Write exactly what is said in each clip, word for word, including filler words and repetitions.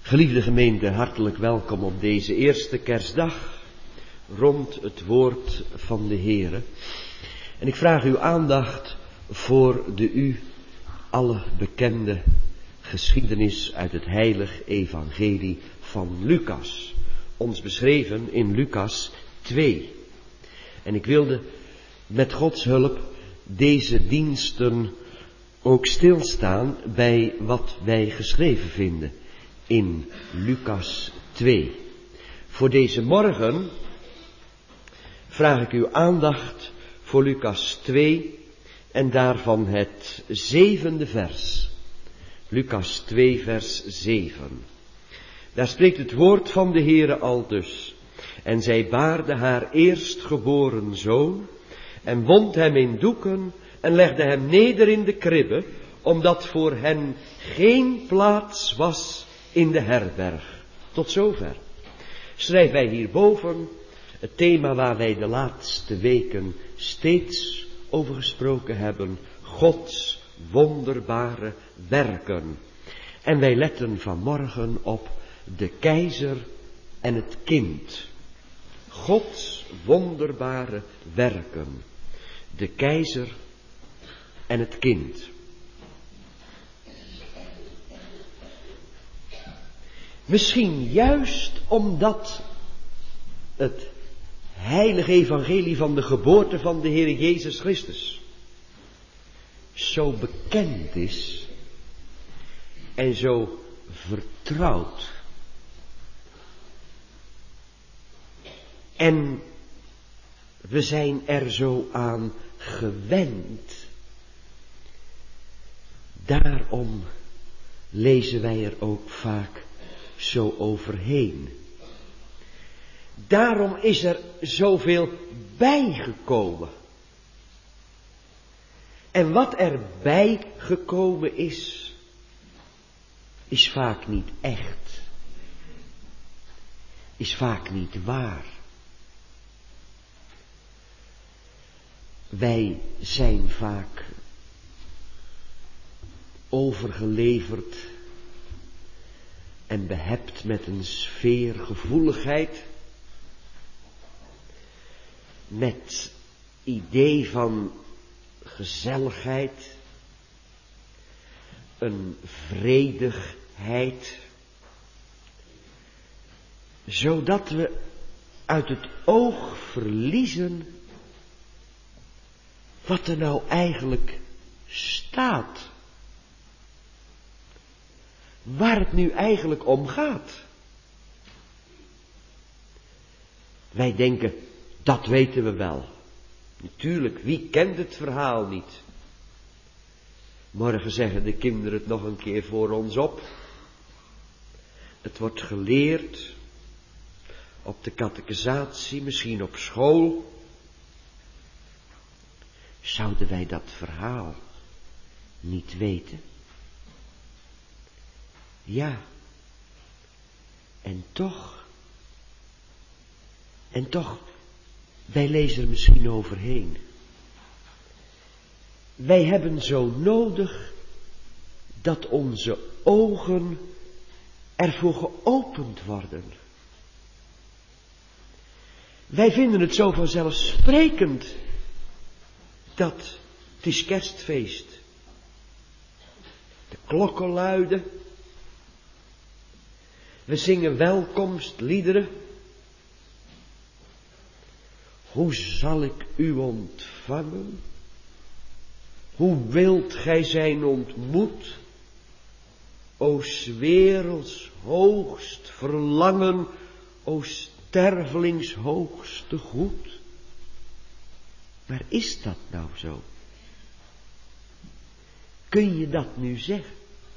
Geliefde gemeente, hartelijk welkom op deze eerste kerstdag rond het woord van de Heere. En ik vraag uw aandacht voor de u alle bekende geschiedenis uit het heilig evangelie van Lucas. Ons beschreven in Lucas twee. En ik wilde met Gods hulp deze diensten ook stilstaan bij wat wij geschreven vinden in Lucas twee. Voor deze morgen vraag ik uw aandacht voor Lucas twee en daarvan het zevende vers. Lucas twee vers zeven. Daar spreekt het woord van de Heere aldus. En zij baarde haar eerstgeboren zoon en wond hem in doeken en legde hem neder in de kribbe, omdat voor hen geen plaats was in de herberg. Tot zover. Schrijven wij hierboven het thema waar wij de laatste weken steeds over gesproken hebben. Gods wonderbare werken. En wij letten vanmorgen op de keizer en het kind. Gods wonderbare werken. De keizer en het kind. Misschien juist omdat het heilige evangelie van de geboorte van de Heer Jezus Christus zo bekend is en zo vertrouwd. En we zijn er zo aan gewend. Daarom lezen wij er ook vaak zo overheen. Daarom is er zoveel bijgekomen. En wat er bijgekomen is, is vaak niet echt. Is vaak niet waar. Wij zijn vaak overgeleverd en behept met een sfeer gevoeligheid, met idee van gezelligheid, een vredigheid, zodat we uit het oog verliezen wat er nou eigenlijk staat. Waar het nu eigenlijk om gaat. Wij denken, dat weten we wel. Natuurlijk, wie kent het verhaal niet? Morgen zeggen de kinderen het nog een keer voor ons op. Het wordt geleerd op de catechisatie, misschien op school. Zouden wij dat verhaal niet weten? Ja, en toch, en toch, wij lezen er misschien overheen. Wij hebben zo nodig dat onze ogen ervoor geopend worden. Wij vinden het zo vanzelfsprekend dat het is kerstfeest. De klokken luiden. We zingen welkomstliederen. Hoe zal ik u ontvangen? Hoe wilt gij zijn ontmoet? O 's werelds hoogst verlangen, o stervelings hoogste goed. Maar is dat nou zo? Kun je dat nu zeggen?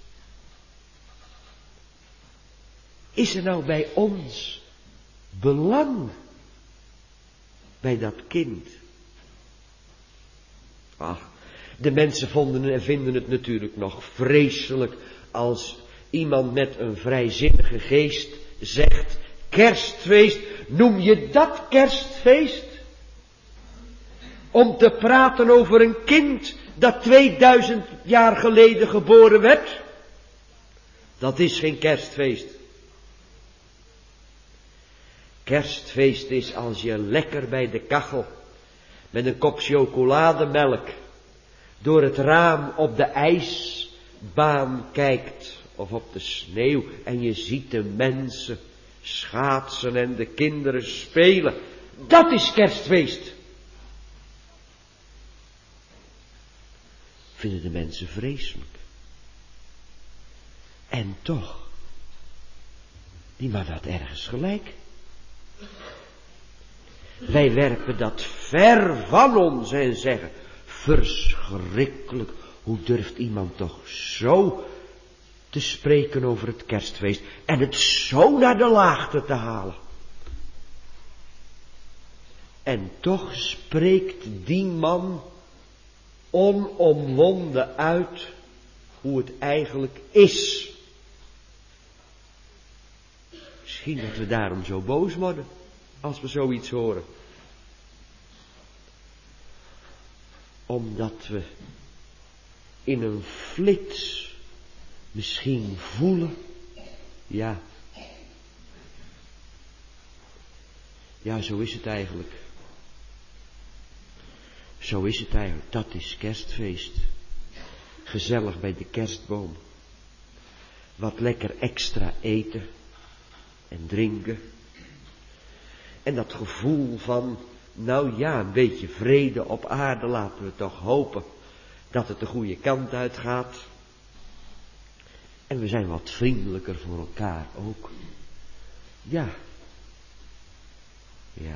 Is er nou bij ons belang bij dat kind? Ach, de mensen vonden en vinden het natuurlijk nog vreselijk als iemand met een vrijzinnige geest zegt, kerstfeest, noem je dat kerstfeest? Om te praten over een kind dat tweeduizend jaar geleden geboren werd? Dat is geen kerstfeest. Kerstfeest is als je lekker bij de kachel met een kop chocolademelk door het raam op de ijsbaan kijkt of op de sneeuw en je ziet de mensen schaatsen en de kinderen spelen. Dat is kerstfeest. Vinden de mensen vreselijk. En toch, die man had ergens gelijk. Wij werpen dat ver van ons en zeggen, verschrikkelijk, hoe durft iemand toch zo te spreken over het kerstfeest en het zo naar de laagte te halen. En toch spreekt die man onomwonden uit hoe het eigenlijk is. Misschien dat we daarom zo boos worden als we zoiets horen. Omdat we in een flits misschien voelen, ja, ja, zo is het eigenlijk. Zo is het eigenlijk, dat is kerstfeest. Gezellig bij de kerstboom. Wat lekker extra eten en drinken. En dat gevoel van, nou ja, een beetje vrede op aarde, laten we toch hopen dat het de goede kant uitgaat. En we zijn wat vriendelijker voor elkaar ook. Ja. Ja.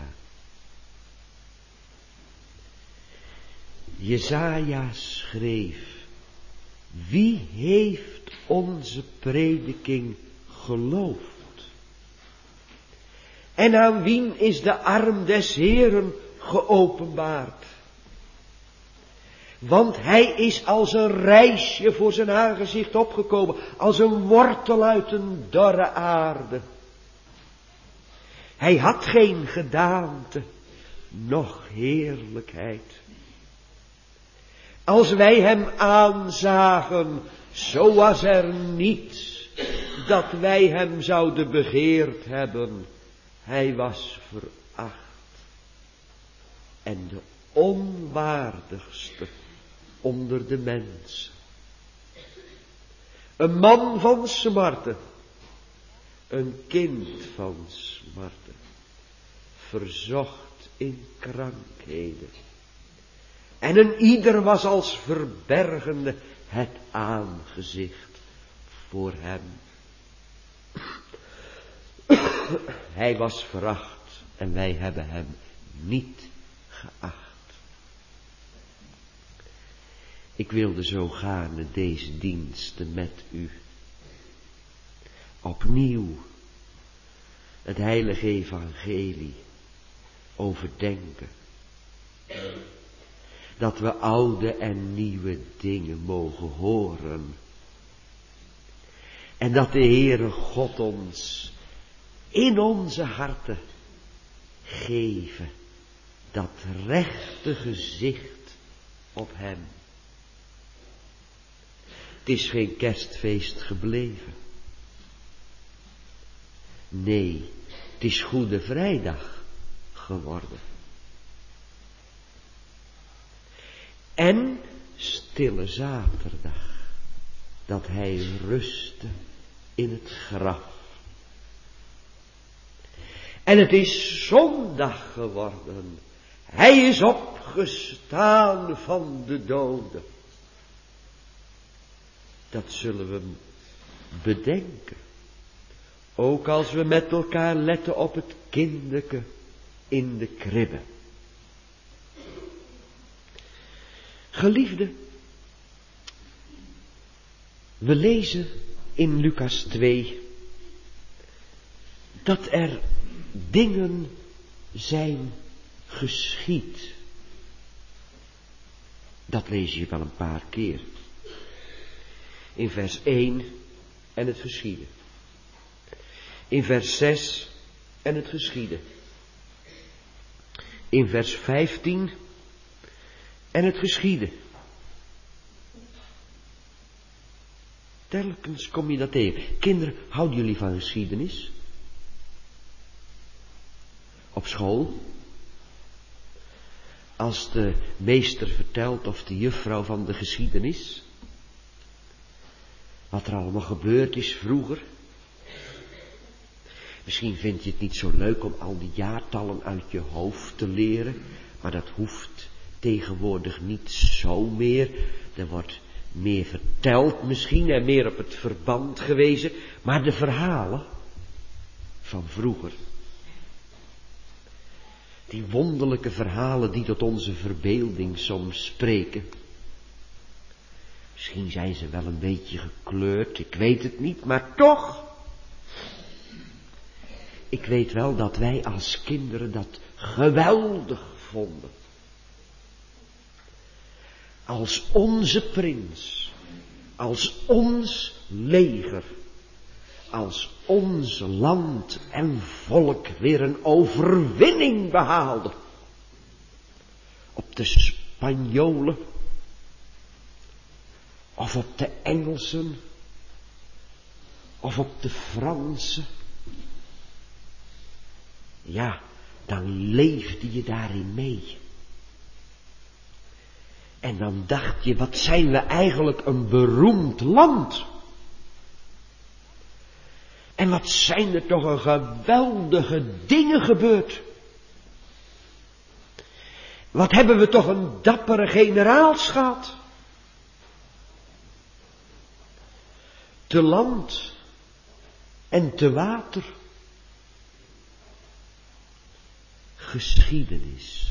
Jesaja schreef, wie heeft onze prediking geloofd? En aan wien is de arm des Heeren geopenbaard? Want hij is als een rijsje voor zijn aangezicht opgekomen, als een wortel uit een dorre aarde. Hij had geen gedaante, noch heerlijkheid. Als wij hem aanzagen, zo was er niets dat wij hem zouden begeerd hebben. Hij was veracht en de onwaardigste onder de mensen. Een man van smarten, een kind van smarten, verzocht in krankheden. En een ieder was als verbergende het aangezicht voor hem. Hij was veracht en wij hebben hem niet geacht. Ik wilde zo gaarne deze diensten met u opnieuw het heilige evangelie overdenken. Dat we oude en nieuwe dingen mogen horen. En dat de Heere God ons in onze harten geven dat rechte gezicht op hem. Het is geen kerstfeest gebleven. Nee, het is Goede Vrijdag geworden. En Stille Zaterdag, dat hij rustte in het graf. En het is zondag geworden. Hij is opgestaan van de doden. Dat zullen we bedenken. Ook als we met elkaar letten op het kinderke in de kribbe. Geliefde, we lezen in Lucas twee dat er dingen zijn geschied. Dat lees je wel een paar keer. In vers één en het geschieden. In vers zes en het geschieden. In vers vijftien en het geschieden. Telkens kom je dat tegen. Kinderen, houden jullie van geschiedenis? op school. Als de meester vertelt of de juffrouw van de geschiedenis. Wat er allemaal gebeurd is vroeger. Misschien vind je het niet zo leuk om al die jaartallen uit je hoofd te leren. Maar dat hoeft tegenwoordig niet zo meer. Er wordt meer verteld misschien en meer op het verband gewezen. Maar de verhalen van vroeger. Die wonderlijke verhalen die tot onze verbeelding soms spreken. Misschien zijn ze wel een beetje gekleurd, ik weet het niet, maar toch. Ik weet wel dat wij als kinderen dat geweldig vonden. Als onze prins, als ons leger, als ons land en volk weer een overwinning behaalde. Op de Spanjolen, of op de Engelsen, of op de Fransen. Ja, dan leefde je daarin mee. En dan dacht je, wat zijn we eigenlijk een beroemd land. En wat zijn er toch een geweldige dingen gebeurd. Wat hebben we toch een dappere generaals gehad. Te land en te water. Geschiedenis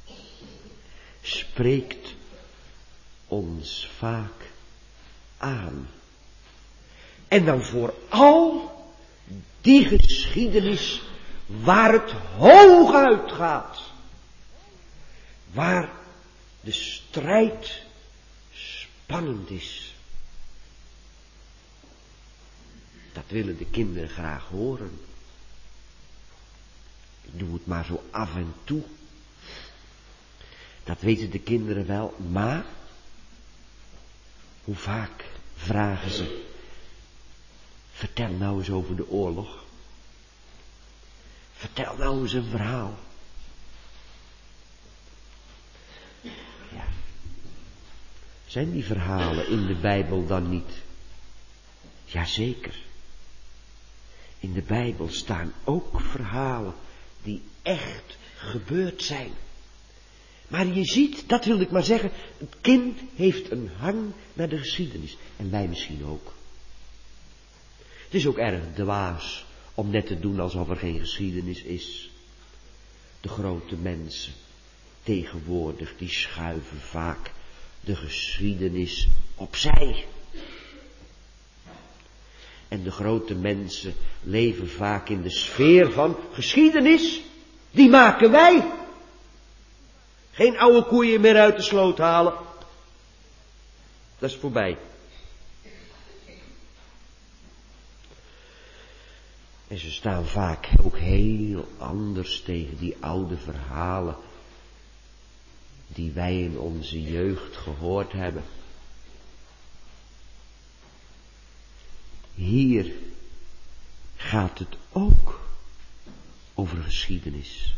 spreekt ons vaak aan. En dan vooral die geschiedenis waar het hooguit gaat. Waar de strijd spannend is. Dat willen de kinderen graag horen. Ik doe het maar zo af en toe. Dat weten de kinderen wel, maar hoe vaak vragen ze, vertel nou eens over de oorlog. Vertel nou eens een verhaal. Ja. Zijn die verhalen in de Bijbel dan niet? Jazeker. In de Bijbel staan ook verhalen die echt gebeurd zijn. Maar je ziet, dat wilde ik maar zeggen, het kind heeft een hang naar de geschiedenis. En wij misschien ook. Het is ook erg dwaas om net te doen alsof er geen geschiedenis is. De grote mensen tegenwoordig, die schuiven vaak de geschiedenis opzij. En de grote mensen leven vaak in de sfeer van geschiedenis, die maken wij. Geen oude koeien meer uit de sloot halen. Dat is voorbij. En ze staan vaak ook heel anders tegen die oude verhalen die wij in onze jeugd gehoord hebben. Hier gaat het ook over geschiedenis.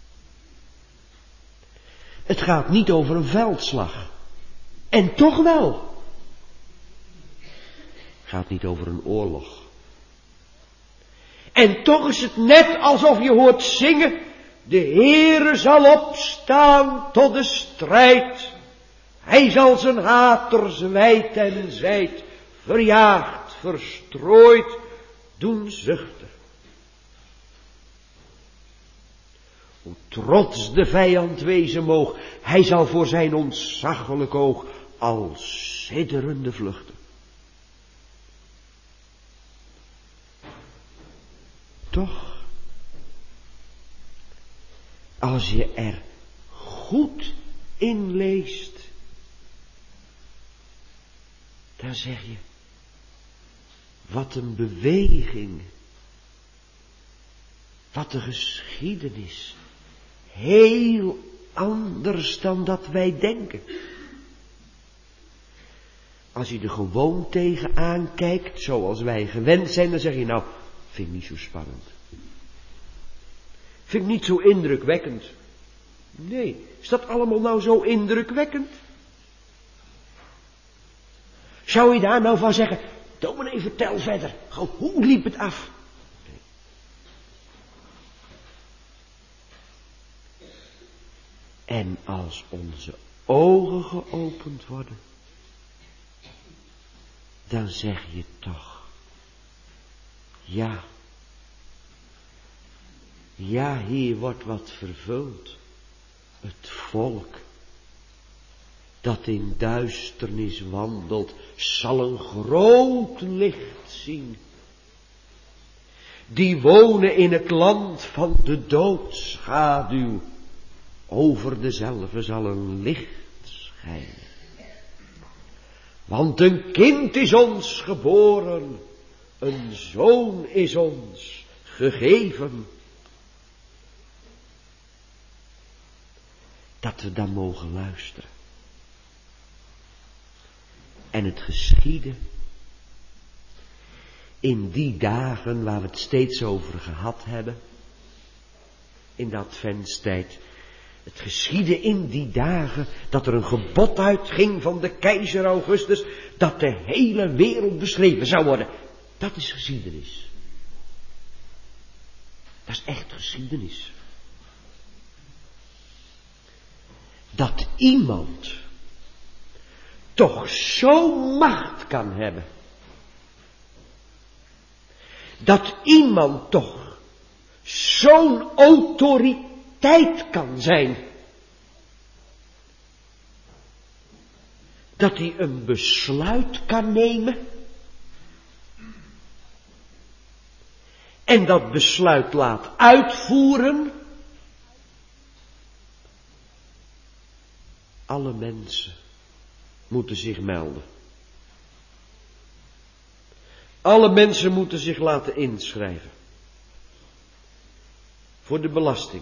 Het gaat niet over een veldslag. En toch wel. Het gaat niet over een oorlog. En toch is het net alsof je hoort zingen. De Heere zal opstaan tot de strijd. Hij zal zijn haters wijd en zijd, verjaagd, verstrooid, doen zuchten. Hoe trots de vijand wezen moog, hij zal voor zijn ontzaglijk oog al sidderende vluchten. Toch, als je er goed in leest, dan zeg je, wat een beweging, wat een geschiedenis, heel anders dan dat wij denken. Als je er gewoon tegenaan kijkt, zoals wij gewend zijn, dan zeg je nou, vind ik niet zo spannend. Vind ik niet zo indrukwekkend. Nee, is dat allemaal nou zo indrukwekkend? Zou je daar nou van zeggen, dominee, vertel verder. Gauw, hoe liep het af? Nee. En als onze ogen geopend worden, dan zeg je toch, ja, ja, hier wordt wat vervuld. Het volk dat in duisternis wandelt, zal een groot licht zien. Die wonen in het land van de doodschaduw. Over dezelve zal een licht schijnen. Want een kind is ons geboren, een zoon is ons gegeven. Dat we dan mogen luisteren. En het geschiedde in die dagen waar we het steeds over gehad hebben, in de adventstijd. Het geschiedde in die dagen dat er een gebod uitging van de keizer Augustus, dat de hele wereld beschreven zou worden. Dat is geschiedenis. Dat is echt geschiedenis. Dat iemand toch zo'n macht kan hebben. Dat iemand toch zo'n autoriteit kan zijn. Dat hij een besluit kan nemen. En dat besluit laat uitvoeren. Alle mensen moeten zich melden. Alle mensen moeten zich laten inschrijven. Voor de belasting.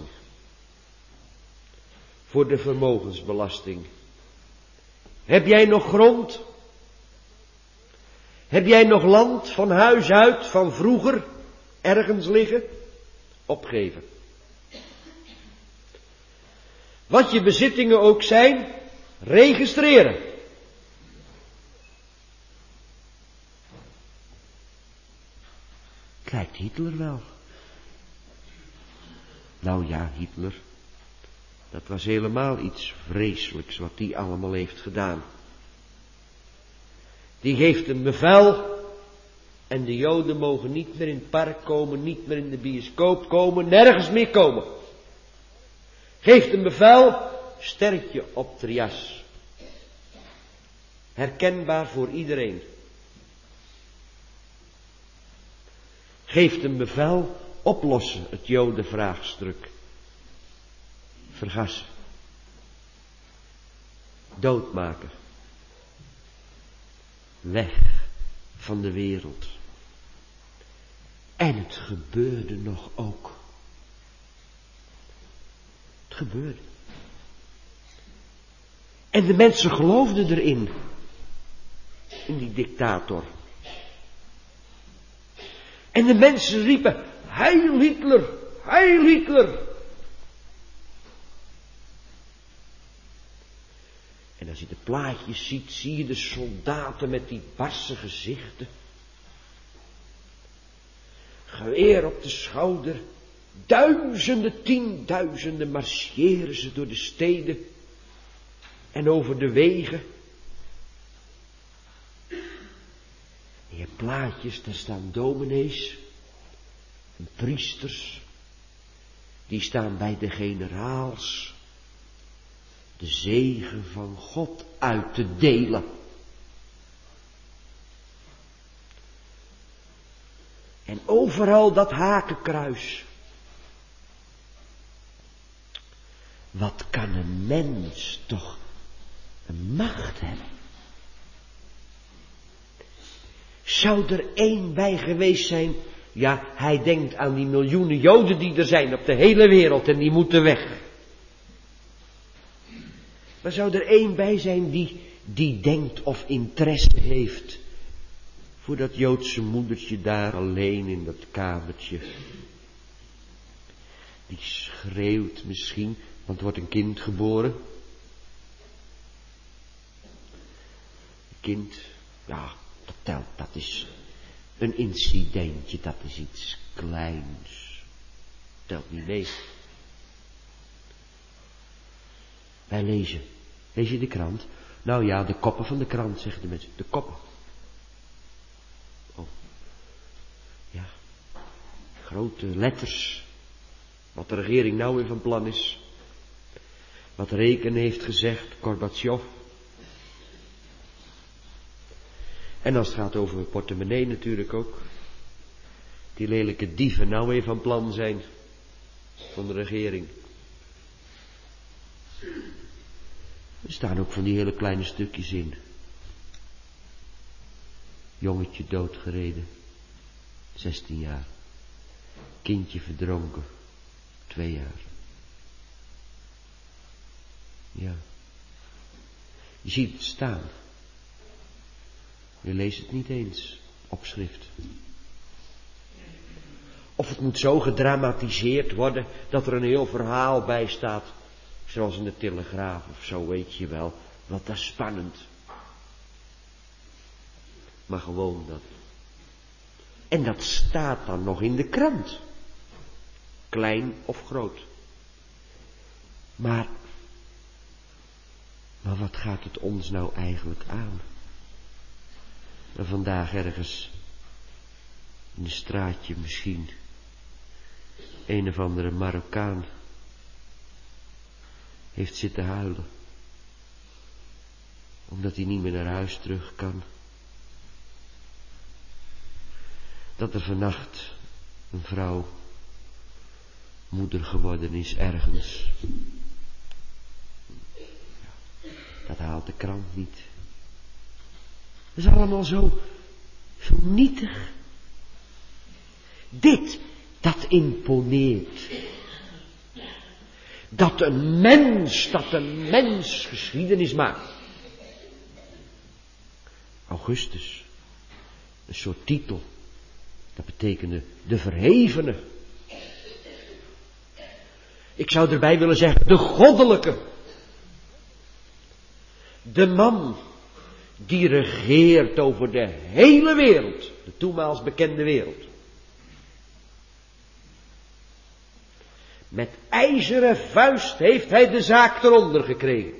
Voor de vermogensbelasting. Heb jij nog grond? Heb jij nog land van huis uit, van vroeger, ergens liggen? Opgeven. Wat je bezittingen ook zijn, registreren. Het lijkt Hitler wel. Nou ja, Hitler. Dat was helemaal iets vreselijks wat die allemaal heeft gedaan. Die geeft een bevel. En de Joden mogen niet meer in het park komen, niet meer in de bioscoop komen, nergens meer komen. Geeft een bevel, sterretje op de jas. Herkenbaar voor iedereen. Geeft een bevel, oplossen het Jodenvraagstuk. Vergassen. Doodmaken. Weg van de wereld. En het gebeurde nog ook. Het gebeurde. En de mensen geloofden erin. In die dictator. En de mensen riepen, Heil Hitler, Heil Hitler. En als je de plaatjes ziet, zie je de soldaten met die barse gezichten. Geweer op de schouder. Duizenden, tienduizenden marcheren ze door de steden. En over de wegen. En je plaatjes, daar staan dominees. En priesters. Die staan bij de generaals. De zegen van God uit te delen. En overal dat hakenkruis. Wat kan een mens toch een macht hebben? Zou er één bij geweest zijn? Ja, hij denkt aan die miljoenen Joden die er zijn op de hele wereld en die moeten weg. Maar zou er één bij zijn die, die denkt of interesse heeft voor dat Joodse moedertje daar alleen in dat kamertje? Die schreeuwt misschien, want er wordt een kind geboren. Een kind, ja, dat telt, dat is een incidentje, dat is iets kleins. Telt niet mee. Wij lezen. Lees je de krant? Nou ja, de koppen van de krant, zeggen de mensen. De koppen. Oh. Ja. Grote letters. Wat de regering nou weer van plan is. Wat Reken heeft gezegd, Gorbachev. En als het gaat over portemonnee natuurlijk ook. Die lelijke dieven nou weer van plan zijn. Van de regering. Er staan ook van die hele kleine stukjes in. Jongetje doodgereden. zestien jaar. Kindje verdronken. twee jaar. Ja. Je ziet het staan. Je leest het niet eens op schrift. Of het moet zo gedramatiseerd worden dat er een heel verhaal bij staat. Zoals in de Telegraaf of zo, weet je wel. Wat dat is spannend. Maar gewoon dat. En dat staat dan nog in de krant. Klein of groot. Maar, maar wat gaat het ons nou eigenlijk aan? En vandaag ergens in een straatje misschien een of andere Marokkaan heeft zitten huilen. Omdat hij niet meer naar huis terug kan. Dat er vannacht een vrouw moeder geworden is ergens. Dat haalt de krant niet. Dat is allemaal zo, zo nietig. Dit, dat imponeert. Dat een mens, dat een mens geschiedenis maakt. Augustus, een soort titel. Dat betekende de verhevene. Ik zou erbij willen zeggen, de goddelijke. De man die regeert over de hele wereld. De toenmaals bekende wereld. Met ijzeren vuist heeft hij de zaak eronder gekregen.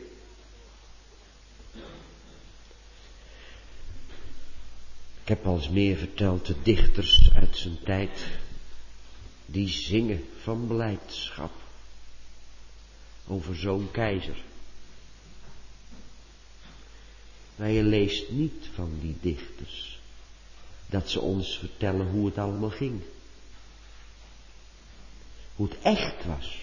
Ik heb al eens meer verteld, de dichters uit zijn tijd, die zingen van blijdschap over zo'n keizer. Maar je leest niet van die dichters dat ze ons vertellen hoe het allemaal ging. Hoe het echt was.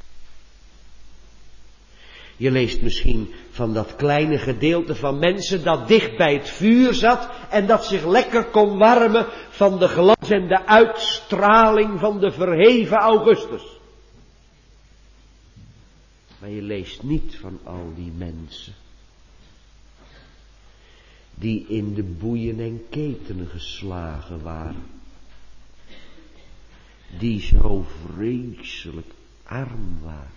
Je leest misschien van dat kleine gedeelte van mensen dat dicht bij het vuur zat en dat zich lekker kon warmen van de glans en de uitstraling van de verheven Augustus. Maar je leest niet van al die mensen die in de boeien en ketenen geslagen waren. Die zo vreselijk arm waren.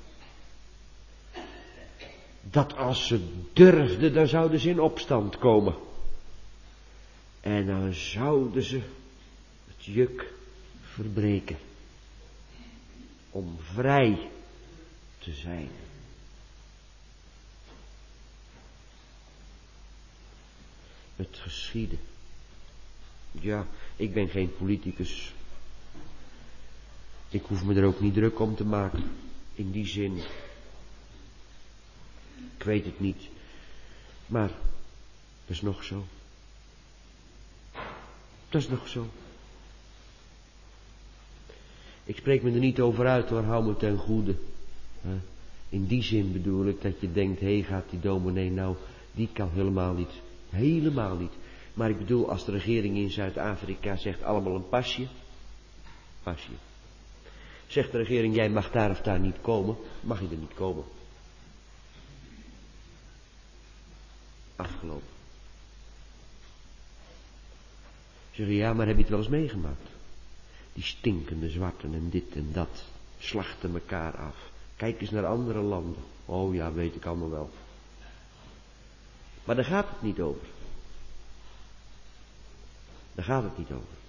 Dat als ze durfden, dan zouden ze in opstand komen. En dan zouden ze het juk verbreken. Om vrij te zijn. Het geschieden. Ja, ik ben geen politicus. Ik hoef me er ook niet druk om te maken. In die zin. Ik weet het niet. Maar, dat is nog zo. Dat is nog zo. Ik spreek me er niet over uit hoor, hou me ten goede. In die zin bedoel ik dat je denkt, hé, gaat die dominee nou, die kan helemaal niet. Helemaal niet. Maar ik bedoel, als de regering in Zuid-Afrika zegt allemaal een pasje. Pasje. Zegt de regering, jij mag daar of daar niet komen, mag je er niet komen. Afgelopen. Zeg je, ja, maar heb je het wel eens meegemaakt? Die stinkende zwarten en dit en dat. slachten elkaar af. Kijk eens naar andere landen. Oh ja, weet ik allemaal wel. Maar daar gaat het niet over. Daar gaat het niet over.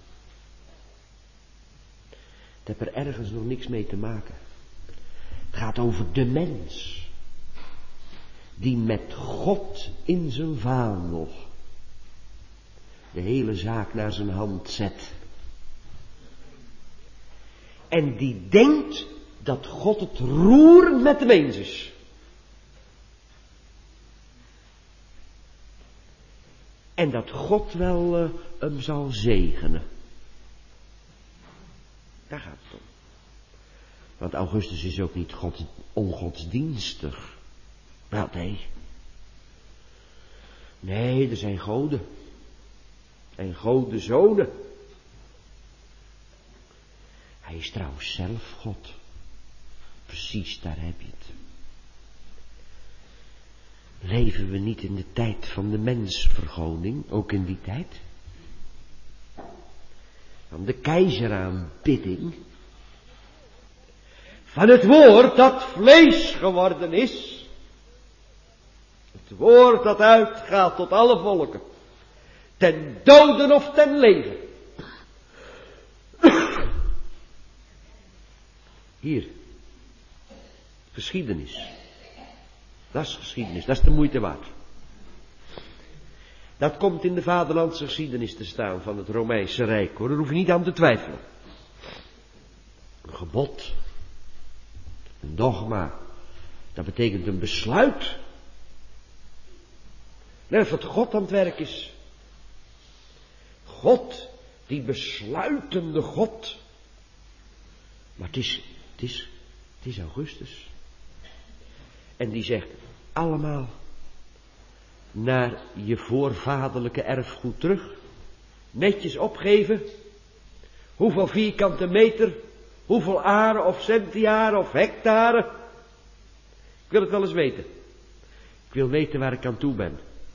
Het heeft er ergens nog niks mee te maken. Het gaat over de mens. Die met God in zijn vaandel de hele zaak naar zijn hand zet. En die denkt dat God het roer met de mens is. En dat God wel uh, hem zal zegenen. Daar gaat het om. Want Augustus is ook niet God, ongodsdienstig. Wel, nee. Nee, er zijn goden. En godenzonen. Hij is trouwens zelf God. Precies, daar heb je het. Leven we niet in de tijd van de mensvergoning, ook in die tijd? Van de keizeraanbidding. Van het woord dat vlees geworden is. Het woord dat uitgaat tot alle volken. Ten doden of ten leven. Hier. Geschiedenis. Dat is geschiedenis, dat is de moeite waard. Dat komt in de vaderlandse geschiedenis te staan van het Romeinse Rijk, hoor. Daar hoef je niet aan te twijfelen. Een gebod. Een dogma. Dat betekent een besluit. Net wat God aan het werk is. God, die besluitende God. Maar het is, het is, het is Augustus. En die zegt, allemaal naar je voorvaderlijke erfgoed terug. Netjes opgeven. Hoeveel vierkante meter, hoeveel aren of centiaren of hectare. Ik wil het wel eens weten. Ik wil weten waar ik aan toe ben.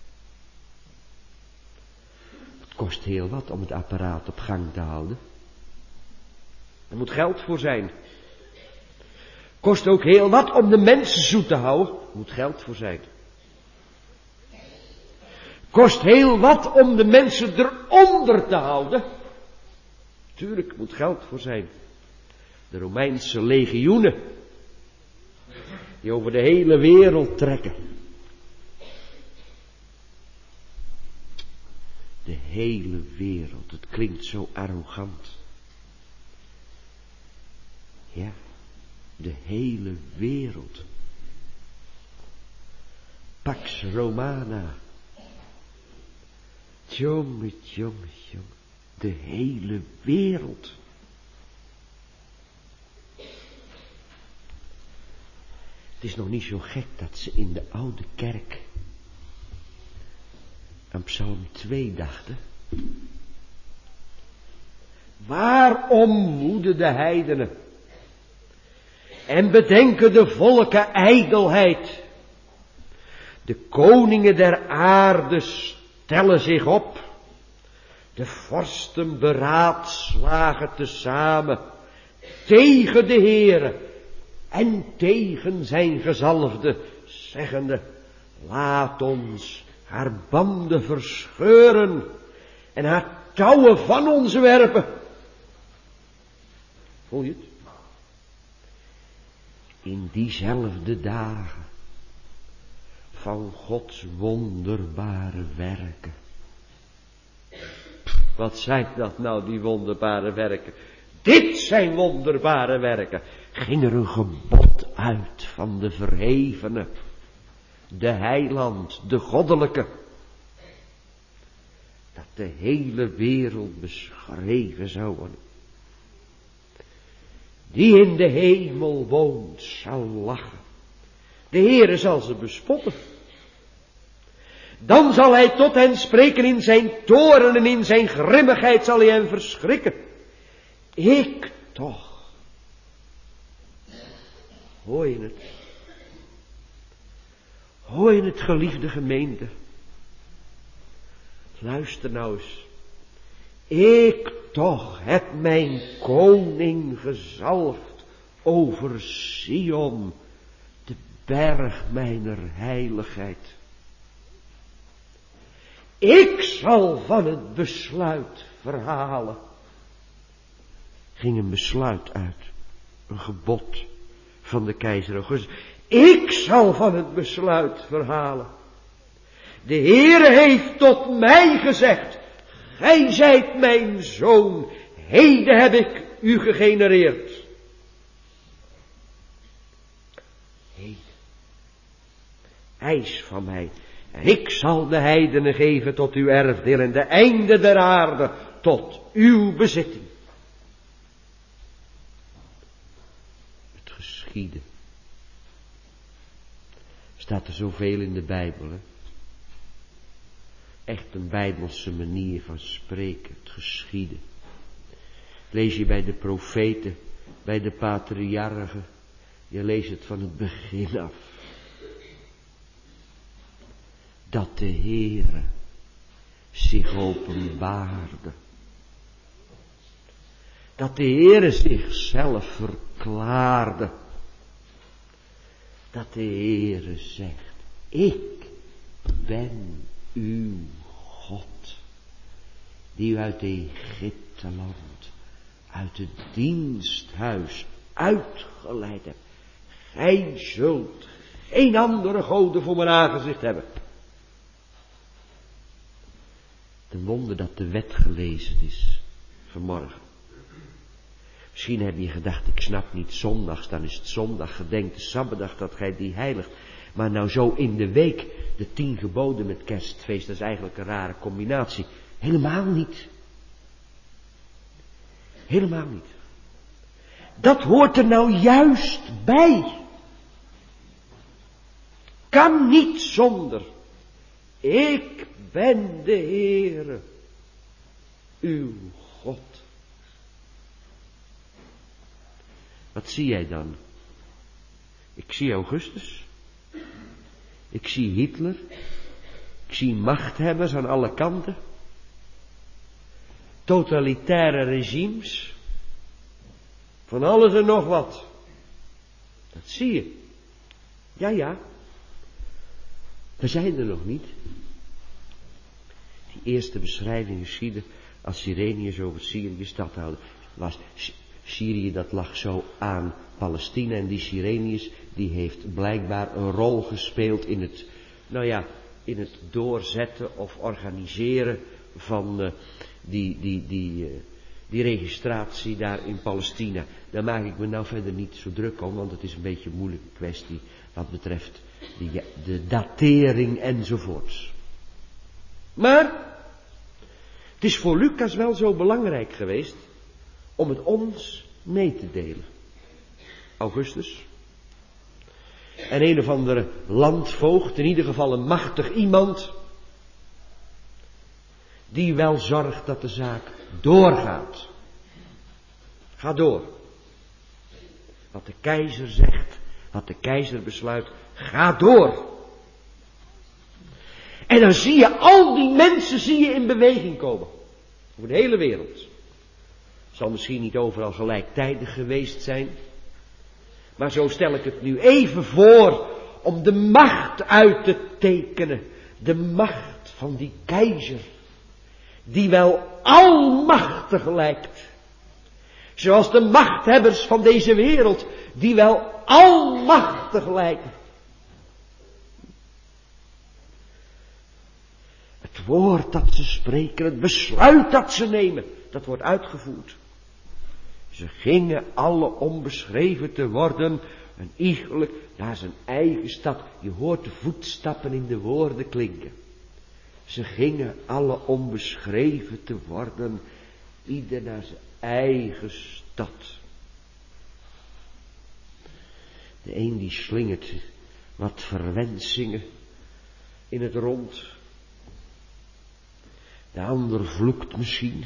Het kost heel wat om het apparaat op gang te houden. Er moet geld voor zijn. Kost ook heel wat om de mensen zoet te houden. Er moet geld voor zijn. Kost heel wat om de mensen eronder te houden. Tuurlijk moet geld voor zijn. De Romeinse legioenen. Die over de hele wereld trekken. De hele wereld. Het klinkt zo arrogant. Ja. De hele wereld. Pax Romana. Jonge, jonge, jonge. De hele wereld. Het is nog niet zo gek dat ze in de oude kerk aan Psalm twee dachten. Waarom woeden de heidenen? En bedenken de volken ijdelheid. De koningen der aarde stellen zich op. De vorsten beraadslagen tezamen tegen de Heere en tegen zijn gezalfde, zeggende, laat ons haar banden verscheuren en haar touwen van ons werpen. Voel je het? In diezelfde dagen van Gods wonderbare werken. Wat zijn dat nou, die wonderbare werken? Dit zijn wonderbare werken. Ging er een gebod uit van de verhevene, de heiland, de goddelijke. Dat de hele wereld beschreven zou worden. Die in de hemel woont, zal lachen. De Heere zal ze bespotten. Dan zal hij tot hen spreken in zijn toorn en in zijn grimmigheid zal hij hen verschrikken. Ik toch. Hoor je het? Hoor je het, geliefde gemeente? Luister nou eens. Ik toch heb mijn koning gezalfd over Sion, de berg mijner heiligheid. Ik zal van het besluit verhalen. Ging een besluit uit, een gebod van de keizer Augustus. Ik zal van het besluit verhalen. De Heere heeft tot mij gezegd, gij zijt mijn zoon, heden heb ik u gegenereerd. Heden, eis van mij, en ik zal de heidenen geven tot uw erfdeel en de einde der aarde tot uw bezitting. Het geschieden. Staat er zoveel in de Bijbel, hè? Echt een Bijbelse manier van spreken, het geschieden. Lees je bij de profeten, bij de patriarchen, je leest het van het begin af. Dat de Heere zich openbaarde. Dat de Heere zichzelf verklaarde. Dat de Heere zegt, ik ben uw God, die u uit Egypteland, uit het diensthuis uitgeleid hebt. Gij zult geen andere goden voor mijn aangezicht hebben. Ten wonder dat de wet gelezen is vanmorgen. Misschien heb je gedacht, ik snap niet zondags, dan is het zondag, gedenk de Sabbatdag dat gij die heiligt. Maar nou zo in de week, de tien geboden met kerstfeest, dat is eigenlijk een rare combinatie. Helemaal niet. Helemaal niet. Dat hoort er nou juist bij. Kan niet zonder. Ik ben de Heere, uw God. Wat zie jij dan? Ik zie Augustus. Ik zie Hitler. Ik zie machthebbers aan alle kanten. Totalitaire regimes. Van alles en nog wat. Dat zie je. Ja, ja. We zijn er nog niet. Die eerste beschrijving geschiedde als Cyrenius over Syrië stadhouder was. Syrië, dat lag zo aan Palestina en die Cyrenius die heeft blijkbaar een rol gespeeld in het, nou ja, in het doorzetten of organiseren van uh, die, die, die, uh, die registratie daar in Palestina. Daar maak ik me nou verder niet zo druk om, want het is een beetje een moeilijke kwestie wat betreft die, de datering enzovoorts. Maar het is voor Lucas wel zo belangrijk geweest om het ons mee te delen. Augustus. En een of andere landvoogd, in ieder geval een machtig iemand, die wel zorgt dat de zaak doorgaat. Ga door. Wat de keizer zegt, wat de keizer besluit, ga door. En dan zie je al die mensen zie je in beweging komen. Over de hele wereld. Het zal misschien niet overal gelijktijdig geweest zijn. Maar zo stel ik het nu even voor om de macht uit te tekenen. De macht van die keizer. Die wel almachtig lijkt. Zoals de machthebbers van deze wereld. Die wel almachtig lijken. Het woord dat ze spreken, het besluit dat ze nemen, dat wordt uitgevoerd. Ze gingen alle om beschreven te worden, een iegelijk naar zijn eigen stad. Je hoort de voetstappen in de woorden klinken. Ze gingen alle om beschreven te worden, ieder naar zijn eigen stad. De een die slingert wat verwensingen in het rond. De ander vloekt misschien.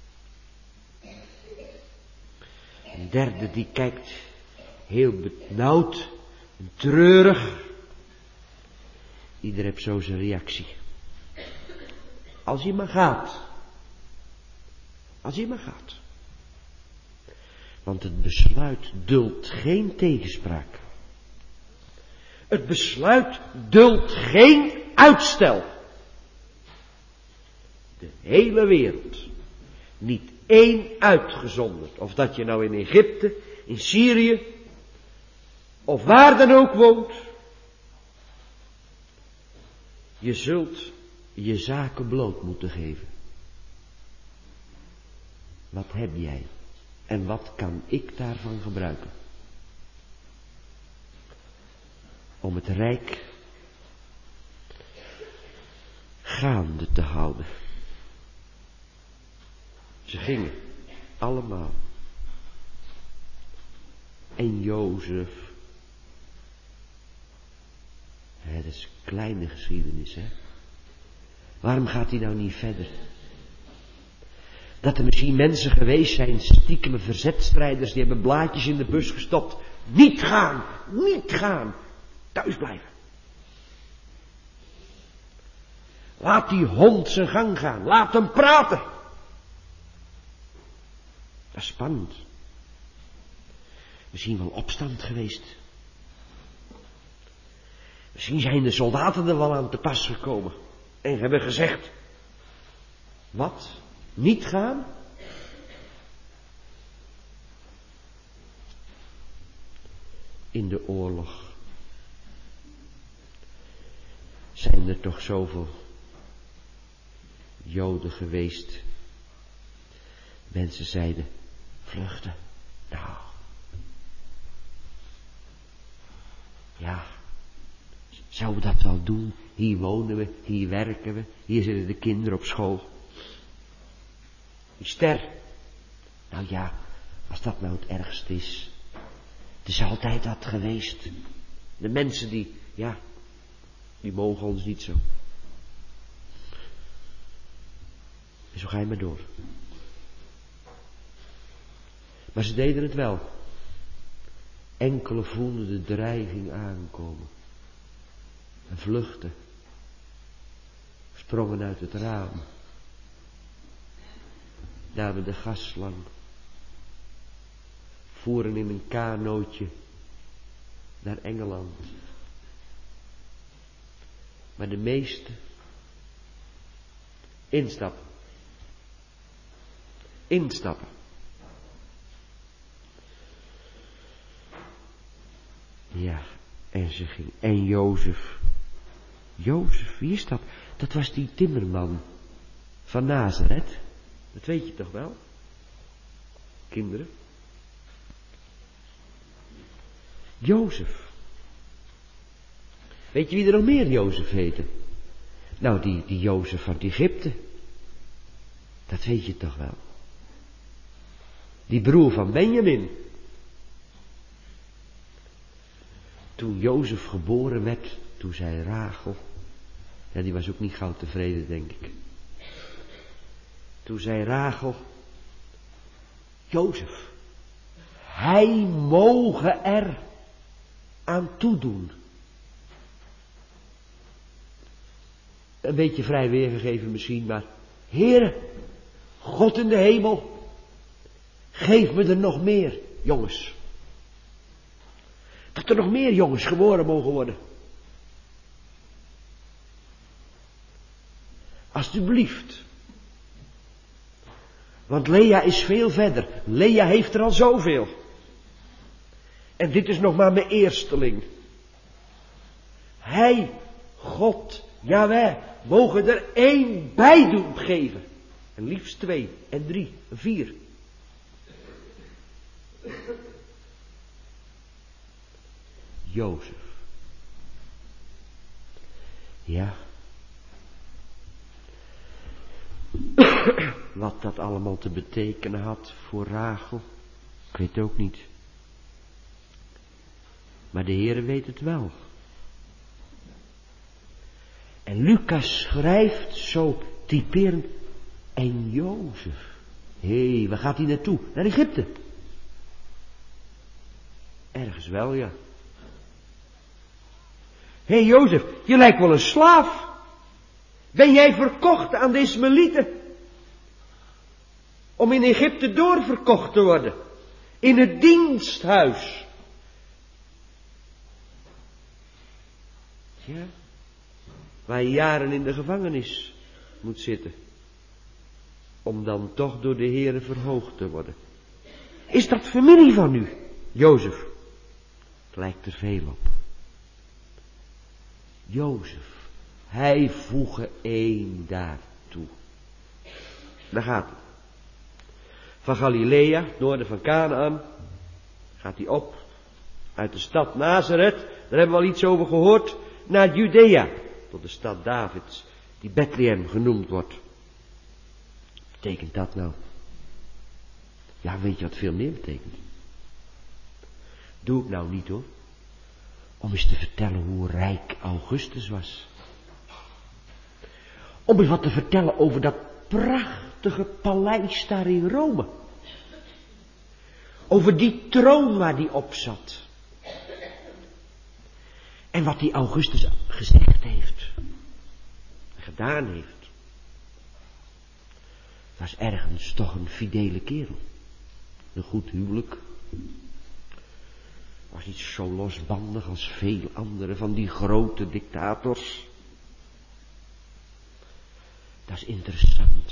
Een derde die kijkt heel benauwd en treurig. Ieder heeft zo zijn reactie. Als je maar gaat. Als je maar gaat. Want het besluit duldt geen tegenspraak. Het besluit duldt geen uitstel. De hele wereld. Niet één uitgezonderd. Of dat je nou in Egypte, in Syrië, of waar dan ook woont. Je zult je zaken bloot moeten geven. Wat heb jij? En wat kan ik daarvan gebruiken? Om het rijk gaande te houden. Ze gingen allemaal. En Jozef. Hè, dat is kleine geschiedenis, hè. Waarom gaat hij nou niet verder? Dat er misschien mensen geweest zijn, stiekeme verzetstrijders, die hebben blaadjes in de bus gestopt. Niet gaan, niet gaan, thuis blijven. Laat die hond zijn gang gaan, laat hem praten. Dat is spannend. Misschien wel opstand geweest. Misschien zijn de soldaten er wel aan te pas gekomen. En hebben gezegd. Wat? Niet gaan? In de oorlog zijn er toch zoveel Joden geweest. Mensen zeiden, vluchten. Nou. Ja. Zouden we dat wel doen? Hier wonen we, hier werken we, hier zitten de kinderen op school. Die ster. Nou ja, als dat nou het ergste is. Het is altijd dat geweest. De mensen die, ja, die mogen ons niet zo. En zo ga je maar door. Maar ze deden het wel. Enkele voelden de dreiging aankomen. En vluchtten. Sprongen uit het raam. Namen de gasslang. Voeren in een kanootje naar Engeland. Maar de meesten instappen. Instappen. Ja, en ze ging. En Jozef. Jozef, wie is dat? Dat was die timmerman van Nazareth. Dat weet je toch wel? Kinderen. Jozef. Weet je wie er nog meer Jozef heette? Nou, die, die Jozef uit Egypte. Dat weet je toch wel? Die broer van Benjamin. Toen Jozef geboren werd, toen zei Rachel. Ja, die was ook niet gauw tevreden, denk ik. Toen zei Rachel. Jozef. Hij mogen er aan toedoen. Een beetje vrij weergegeven misschien, maar Heere, God in de hemel, geef me er nog meer jongens. Dat er nog meer jongens geboren mogen worden. Alsjeblieft. Want Lea is veel verder. Lea heeft er al zoveel. En dit is nog maar mijn eersteling. Hij, God, Jahweh, mogen er één bij doen geven. En liefst twee, en drie, en vier. Jozef. Ja. Wat dat allemaal te betekenen had voor Rachel, ik weet het ook niet. Maar de Heere weet het wel. En Lucas schrijft zo typerend. En Jozef. Hé, hey, waar gaat hij naartoe? Naar Egypte. Ergens wel, ja. Hé hey, Jozef, je lijkt wel een slaaf. Ben jij verkocht aan de Ismaëlieten? Om in Egypte doorverkocht te worden. In het diensthuis. Ja, waar je jaren in de gevangenis moet zitten. Om dan toch door de Heere verhoogd te worden. Is dat familie van u, Jozef? Het lijkt er veel op. Jozef, hij voege één daartoe. Daar gaat hij. Van Galilea, noorden van Kanaan, gaat hij op. Uit de stad Nazareth, daar hebben we al iets over gehoord, naar Judea. Tot de stad Davids, die Bethlehem genoemd wordt. Wat betekent dat nou? Ja, weet je wat veel meer betekent? Doe ik nou niet hoor. Om eens te vertellen hoe rijk Augustus was. Om eens wat te vertellen over dat prachtige paleis daar in Rome. Over die troon waar die op zat. En wat die Augustus gezegd heeft. Gedaan heeft. Was ergens toch een fidele kerel. Een goed huwelijk. Was niet zo losbandig als veel andere van die grote dictators. Dat is interessant.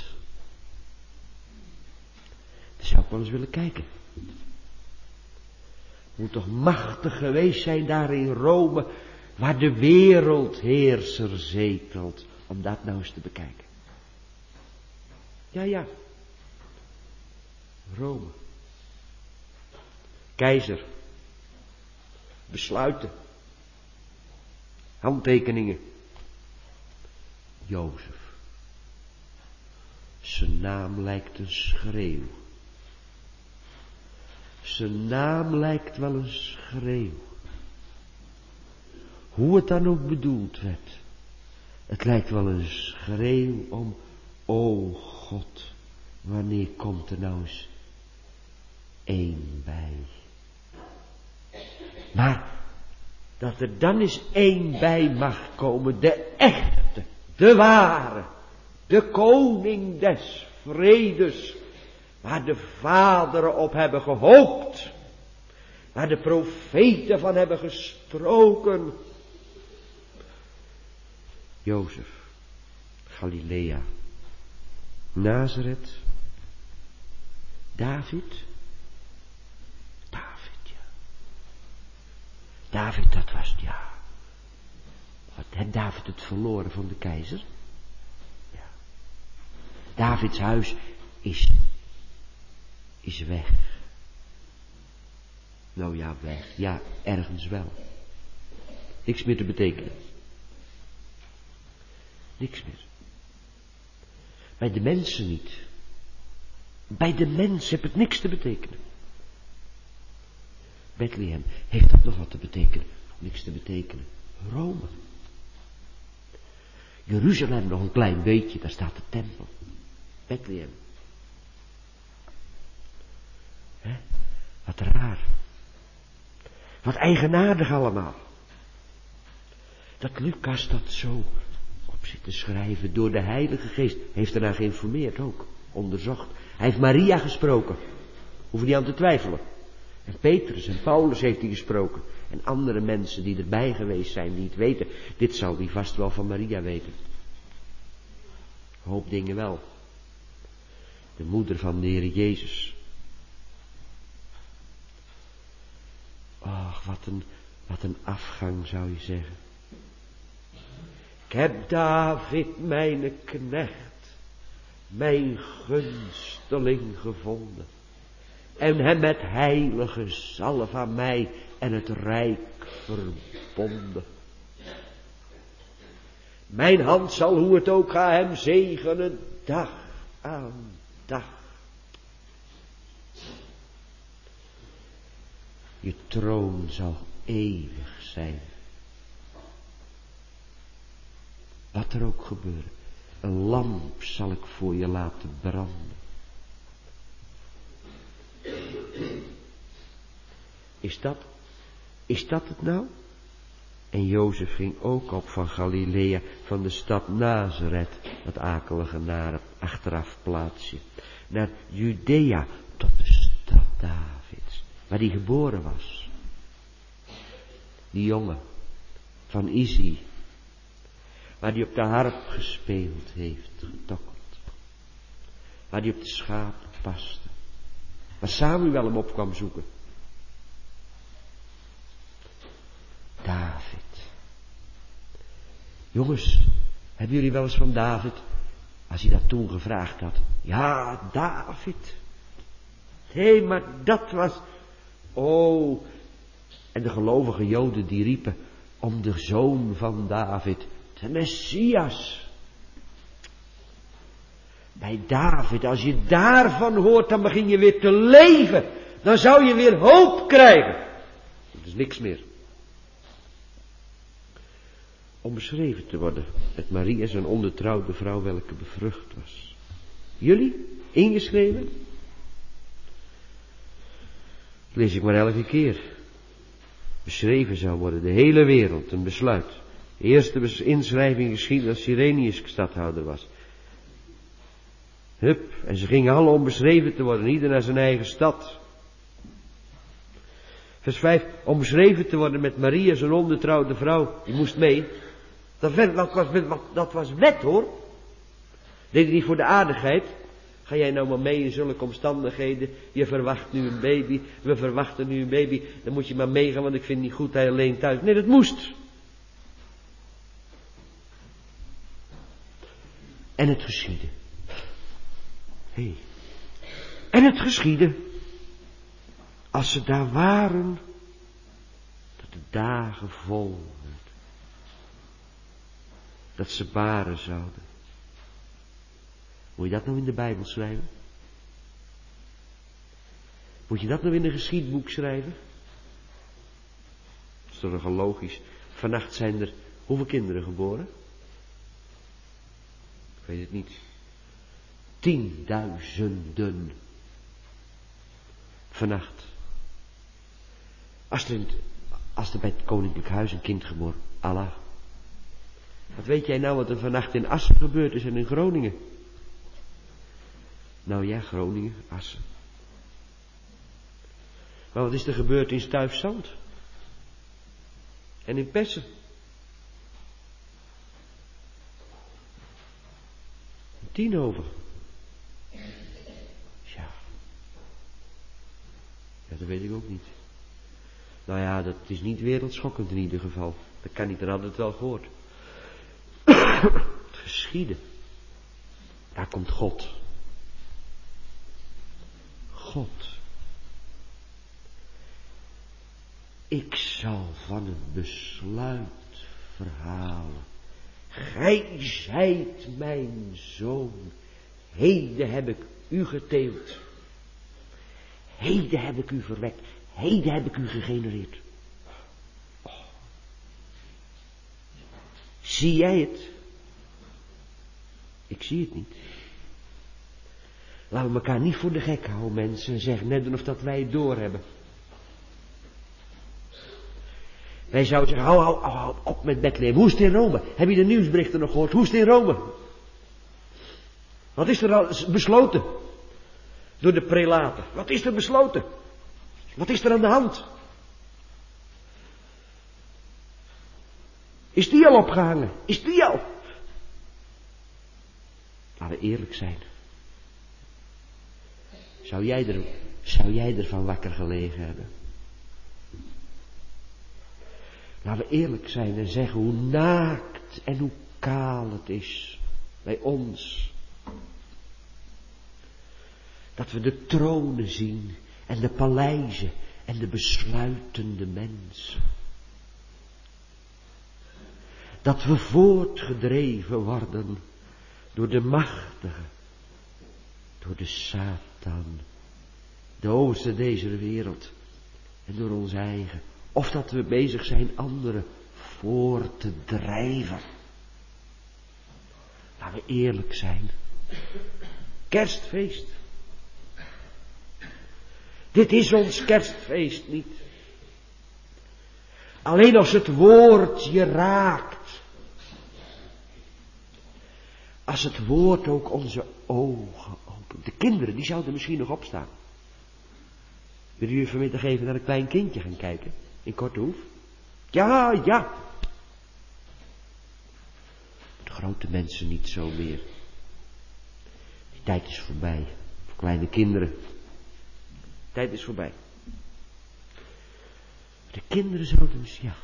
Daar zou ik wel eens willen kijken. Moet toch machtig geweest zijn daar in Rome, waar de wereldheerser zetelt, om dat nou eens te bekijken. Ja, ja. Rome. Keizer. Besluiten. Handtekeningen. Jozef. Zijn naam lijkt een schreeuw. Zijn naam lijkt wel een schreeuw. Hoe het dan ook bedoeld werd. Het lijkt wel een schreeuw om, o God, wanneer komt er nou eens één bij? Maar dat er dan eens één bij mag komen, de echte, de ware, de koning des vredes, waar de vaderen op hebben gehoopt, waar de profeten van hebben gesproken. Jozef, Galilea, Nazareth, David, David, ja. David, dat was, ja. Wat had David het verloren van de keizer? Ja. Davids huis is, is weg. Nou ja, weg. Ja, ergens wel. Niks meer te betekenen. Niks meer. Bij de mensen niet. Bij de mens heeft het niks te betekenen. Bethlehem, heeft dat nog wat te betekenen? Niks te betekenen. Rome. Jeruzalem nog een klein beetje, daar staat de tempel. Bethlehem. Hè? Wat raar. Wat eigenaardig allemaal. Dat Lucas dat zo op zit te schrijven door de Heilige Geest. Heeft ernaar geïnformeerd ook. Onderzocht. Hij heeft Maria gesproken. Hoef je niet aan te twijfelen. En Petrus en Paulus heeft hij gesproken. En andere mensen die erbij geweest zijn, die het weten. Dit zal hij vast wel van Maria weten. Een hoop dingen wel. De moeder van de Heer Jezus. Och, wat een, wat een afgang zou je zeggen. Ik heb David, mijn knecht, mijn gunsteling gevonden. En hem met heilige zalf aan mij en het rijk verbonden. Mijn hand zal, hoe het ook ga, hem zegenen dag aan dag. Je troon zal eeuwig zijn. Wat er ook gebeurt, een lamp zal ik voor je laten branden. Is dat, is dat het nou? En Jozef ging ook op van Galilea, van de stad Nazareth, dat akelige naar achteraf plaatsje, naar Judea, tot de stad Davids. waar hij geboren was. Die jongen van Izzy, waar hij op de harp gespeeld heeft, getokkeld. Waar hij op de schapen paste. Waar Samuel hem op kwam zoeken. David. Jongens, hebben jullie wel eens van David, als hij dat toen gevraagd had. Ja, David. Hé, hey, maar dat was... Oh. En de gelovige Joden die riepen om de zoon van David, de Messias. Bij David, als je daarvan hoort, dan begin je weer te leven. Dan zou je weer hoop krijgen. Dat is niks meer. Om beschreven te worden met Maria, zijn ondertrouwde vrouw, welke bevrucht was. Jullie? Ingeschreven? Dat lees ik maar elke keer. Beschreven zou worden, de hele wereld, een besluit. De eerste inschrijving geschiedde als Cyrenius stadhouder was. Hup, en ze gingen alle om beschreven te worden, ieder naar zijn eigen stad. Vers vijf, om beschreven te worden met Maria, zijn ongetrouwde vrouw, die moest mee. Dat, werd, dat, was, dat was wet hoor. Deed het niet voor de aardigheid. Ga jij nou maar mee in zulke omstandigheden. Je verwacht nu een baby. We verwachten nu een baby. Dan moet je maar meegaan, want ik vind het niet goed hij alleen thuis. Nee, dat moest. En het geschiedde. Hé. Hey. En het geschiedde. Als ze daar waren. Dat de dagen vol werden. Dat ze baren zouden. Moet je dat nou in de Bijbel schrijven? Moet je dat nou in een geschiedboek schrijven? Dat is toch nogal logisch. Vannacht zijn er hoeveel kinderen geboren? Ik weet het niet. Tienduizenden. Vannacht. Als er, in het, als er bij het koninklijk huis een kind geboren. Allah. Wat weet jij nou wat er vannacht in Assen gebeurd is en in Groningen? Nou ja, Groningen, Assen. Maar wat is er gebeurd in Stuyfzand? En in Pessen? Tien over. Ja. Ja, dat weet ik ook niet. Nou ja, dat is niet wereldschokkend in ieder geval. Dat kan niet, dan had het wel gehoord. Het geschieden. Daar komt God. God. Ik zal van het besluit verhalen. Gij zijt mijn zoon. Heden heb ik u geteeld. Heden heb ik u verwekt. Heden heb ik u gegenereerd. Oh. Zie jij het? Ik zie het niet. Laten we elkaar niet voor de gek houden, mensen, en zeggen net of dat wij het doorhebben. Wij zouden zeggen, hou, hou, hou op met Bethlehem. Hoe is het in Rome? Heb je de nieuwsberichten nog gehoord? Hoe is het in Rome? Wat is er al besloten? Door de prelaten. Wat is er besloten? Wat is er aan de hand? Is die al opgehangen? Is die al? Laten we eerlijk zijn. Zou jij, er, zou jij ervan wakker gelegen hebben? Laten we eerlijk zijn en zeggen hoe naakt en hoe kaal het is bij ons. Dat we de tronen zien en de paleizen en de besluitende mensen. Dat we voortgedreven worden door de machtige, door de Satan, de oosten deze wereld en door ons eigen. Of dat we bezig zijn anderen voor te drijven. Laten we eerlijk zijn. Kerstfeest. Dit is ons kerstfeest niet. Alleen als het woord je raakt. Als het woord ook onze ogen opent. De kinderen die zouden misschien nog opstaan. Willen jullie vanmiddag even naar een klein kindje gaan kijken? In Kortehoef? Ja, ja. De grote mensen niet zo meer. Die tijd is voorbij. Voor kleine kinderen. De tijd is voorbij. De kinderen zouden dus, ja.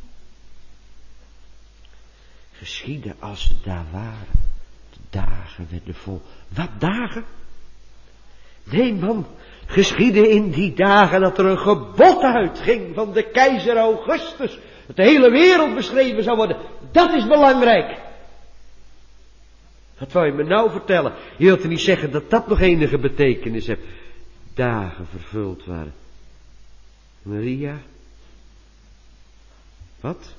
Geschieden als ze daar waren. De dagen werden vol. Wat dagen? Nee man, geschiedde in die dagen dat er een gebod uitging van de keizer Augustus. Dat de hele wereld beschreven zou worden. Dat is belangrijk. Wat wou je me nou vertellen? Je wilt er niet zeggen dat dat nog enige betekenis heeft. Dagen vervuld waren. Maria? Wat?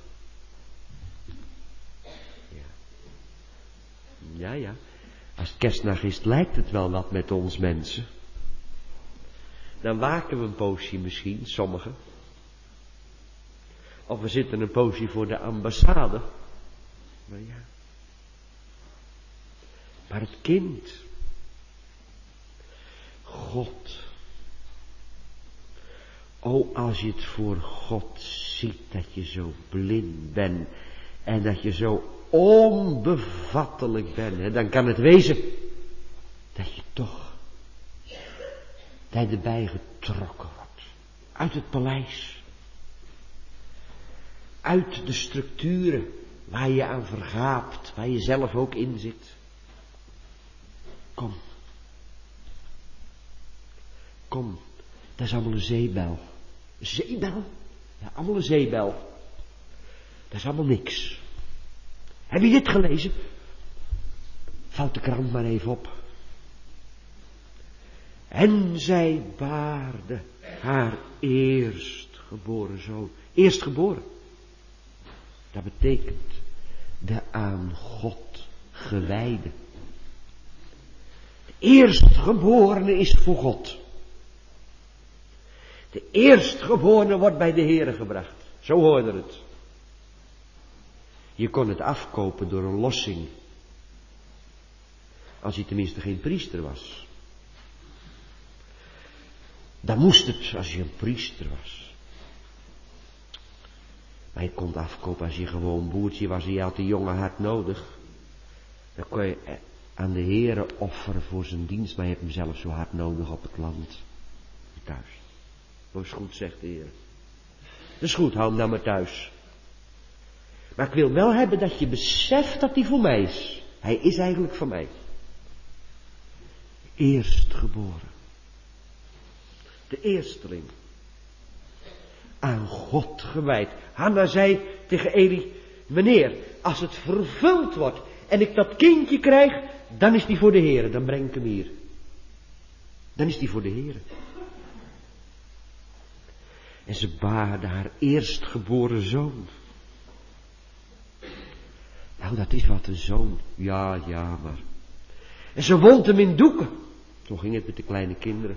Ja. Ja, ja. Als het kerstnacht is, lijkt het wel wat met ons mensen. Dan waken we een poosje misschien, sommigen. Of we zitten een poosje voor de ambassade. Maar ja. Maar het kind. God. O, als je het voor God ziet dat je zo blind bent. En dat je zo onbevattelijk bent. Hè, dan kan het wezen dat je toch bij erbij getrokken wordt. Uit het paleis. Uit de structuren waar je aan vergaapt. Waar je zelf ook in zit. Kom. Kom. Dat is allemaal een zeebel. Een zeebel? Ja, allemaal een zeebel. Dat is allemaal niks. Heb je dit gelezen? Vouw de krant maar even op. En zij baarde haar eerstgeboren zoon. Eerstgeboren. Dat betekent de aan God gewijde. De eerstgeborene is voor God. De eerstgeborene wordt bij de Heere gebracht. Zo hoorde het. Je kon het afkopen door een lossing. Als hij tenminste geen priester was. Dan moest het als je een priester was. Maar je kon het afkopen als je gewoon boertje was. Je had een jonge hart nodig. Dan kon je aan de Heere offeren voor zijn dienst. Maar je hebt hem zelf zo hard nodig op het land. Thuis. Dat is goed, zegt de Heer. Dat is goed, hou hem dan maar thuis. Maar ik wil wel hebben dat je beseft dat hij voor mij is. Hij is eigenlijk voor mij. Eerstgeboren. De eersteling. Aan God gewijd. Hanna zei tegen Eli, meneer, als het vervuld wordt en ik dat kindje krijg, dan is die voor de Heer. Dan breng ik hem hier. Dan is die voor de Heer. En ze baarde haar eerstgeboren zoon. Nou, dat is wat een zoon. Ja, ja, maar. En ze wond hem in doeken. Zo ging het met de kleine kinderen.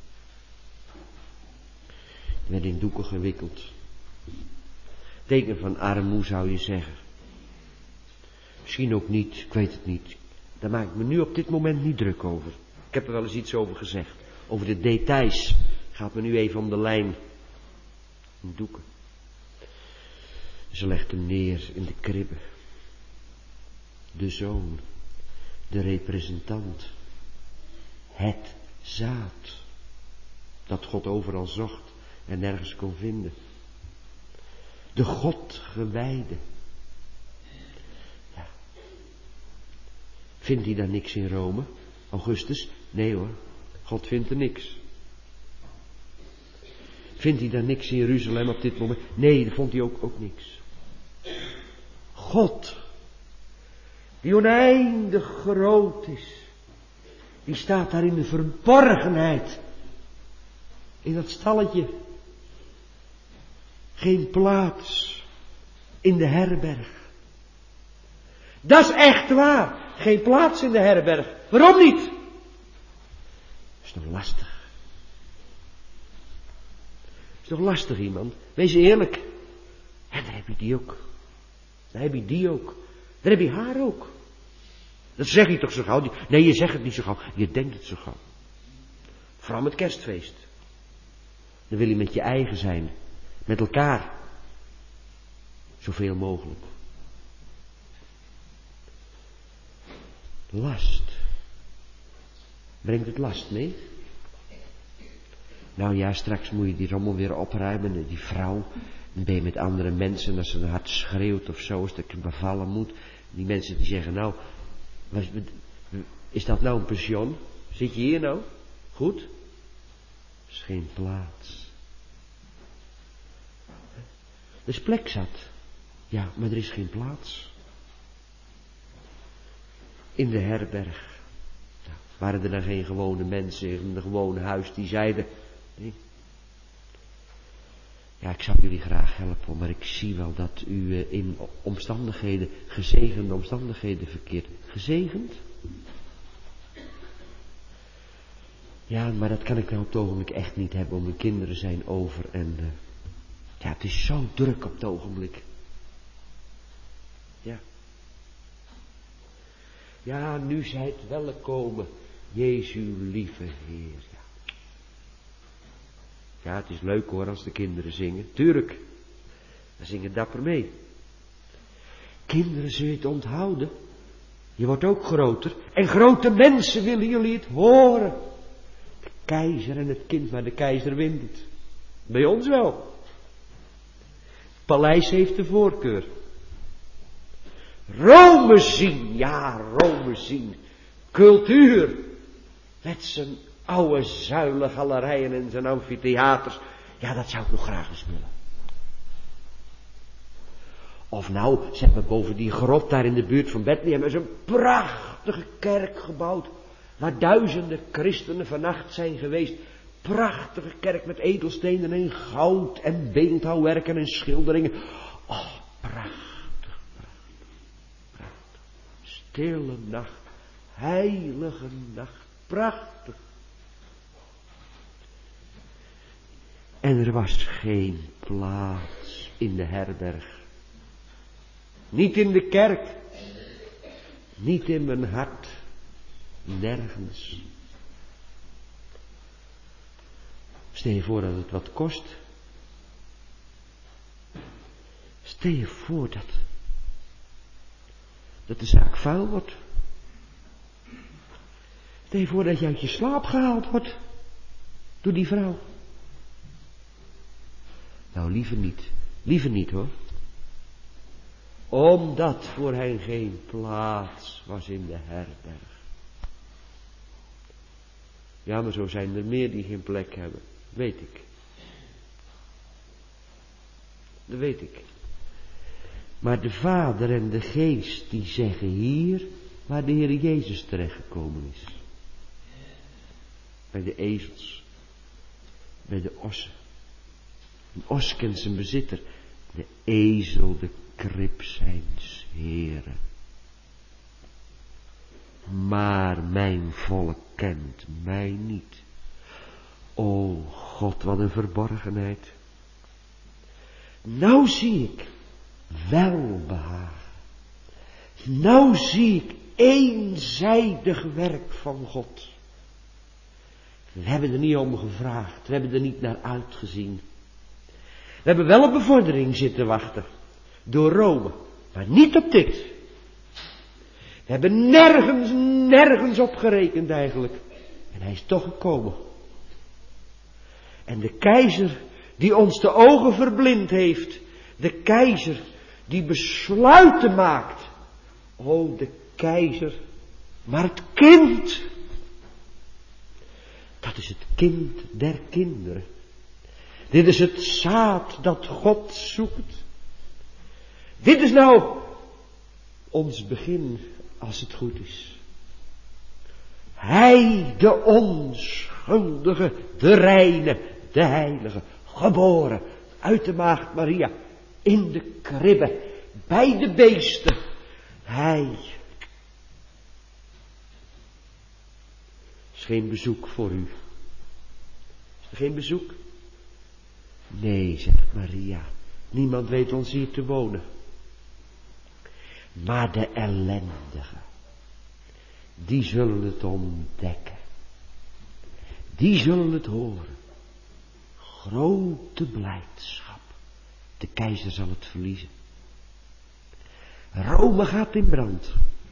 Die werden in doeken gewikkeld. Teken van armoede zou je zeggen. Misschien ook niet, ik weet het niet. Daar maak ik me nu op dit moment niet druk over. Ik heb er wel eens iets over gezegd. Over de details. Gaat me nu even om de lijn. In doeken. Ze legt hem neer in de kribbe. De zoon. De representant. Het zaad. Dat God overal zocht en nergens kon vinden. De God gewijde. Ja. Vindt hij daar niks in Rome? Augustus? Nee hoor. God vindt er niks. Vindt hij daar niks in Jeruzalem op dit moment? Nee, dat vond hij ook, ook niks. God. Die oneindig groot is. Die staat daar in de verborgenheid. In dat stalletje. Geen plaats. In de herberg. Dat is echt waar. Geen plaats in de herberg. Waarom niet? Dat is toch lastig. Dat is toch lastig iemand. Wees eerlijk. En daar heb je die ook. Daar heb je die ook. Daar heb je haar ook. Dat zeg je toch zo gauw? Nee, je zegt het niet zo gauw. Je denkt het zo gauw. Vooral met kerstfeest. Dan wil je met je eigen zijn. Met elkaar. Zoveel mogelijk. Last. Brengt het last mee? Nou ja, straks moet je die rommel weer opruimen. Die vrouw. Dan ben je met andere mensen. Als ze een hard schreeuwt of zo. Als ik bevallen moet. Die mensen die zeggen nou. Is dat nou een pension? Zit je hier nou? Goed? Er is geen plaats. Er is plek zat. Ja, maar er is geen plaats. In de herberg. Nou, waren er dan geen gewone mensen in een gewone huis die zeiden. Nee. Ja, ik zou jullie graag helpen, maar ik zie wel dat u in omstandigheden, gezegende omstandigheden verkeert. Gezegend? Ja, maar dat kan ik nou op het ogenblik echt niet hebben, want mijn kinderen zijn over en uh, ja, het is zo druk op het ogenblik. Ja. Ja, nu zijt welkom, Jezu lieve Heer. Ja. Ja, het is leuk hoor als de kinderen zingen, tuurlijk. We zingen dapper mee. Kinderen, zul je het onthouden? Je wordt ook groter en grote mensen willen jullie het horen. De keizer en het kind, maar de keizer wint het. Bij ons wel. Het paleis heeft de voorkeur. Rome zien, ja, Rome zien. Cultuur. Met zijn oude zuilengalerijen en zijn amfitheaters. Ja, dat zou ik nog graag eens willen. Of nou, ze hebben boven die grot daar in de buurt van Bethlehem is een prachtige kerk gebouwd. Waar duizenden christenen vannacht zijn geweest. Prachtige kerk met edelstenen en goud en beeldhouwwerken en schilderingen. Oh, prachtig, prachtig, prachtig. Stille nacht, heilige nacht, prachtig. En er was geen plaats in de herberg. Niet in de kerk. Niet in mijn hart. Nergens. Stel je voor dat het wat kost. Stel je voor dat, dat de zaak vuil wordt. Stel je voor dat je uit je slaap gehaald wordt. Door die vrouw. Nou, liever niet. Liever niet hoor. Omdat voor hen geen plaats was in de herberg. Ja, maar zo zijn er meer die geen plek hebben. Weet ik. Dat weet ik. Maar de Vader en de Geest die zeggen hier waar de Heer Jezus terechtgekomen is. Bij de ezels. Bij de ossen. Een os kent zijn bezitter. De ezel, de krib zijns Heren. Maar mijn volk kent mij niet. O God, wat een verborgenheid. Nou zie ik welbehagen. Nou zie ik eenzijdig werk van God. We hebben er niet om gevraagd. We hebben er niet naar uitgezien. We hebben wel op bevordering zitten wachten. Door Rome. Maar niet op dit. We hebben nergens, nergens op gerekend eigenlijk. En hij is toch gekomen. En de keizer die ons de ogen verblind heeft. De keizer die besluiten maakt. O, de keizer. Maar het kind. Dat is het kind der kinderen. Dit is het zaad dat God zoekt. Dit is nou ons begin, als het goed is. Hij, de onschuldige, de reine, de heilige, geboren uit de maagd Maria, in de kribbe, bij de beesten. Hij. Is geen bezoek voor u. Is er geen bezoek? Nee, zegt Maria. Niemand weet ons hier te wonen. Maar de ellendigen, die zullen het ontdekken. Die zullen het horen. grote blijdschap. De keizer zal het verliezen. Rome gaat in brand.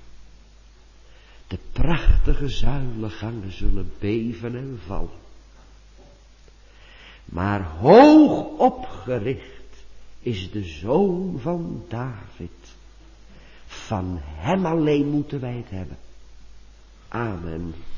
De prachtige zuilengangen zullen beven en vallen. Maar hoog opgericht is de zoon van David. Van hem alleen moeten wij het hebben. Amen.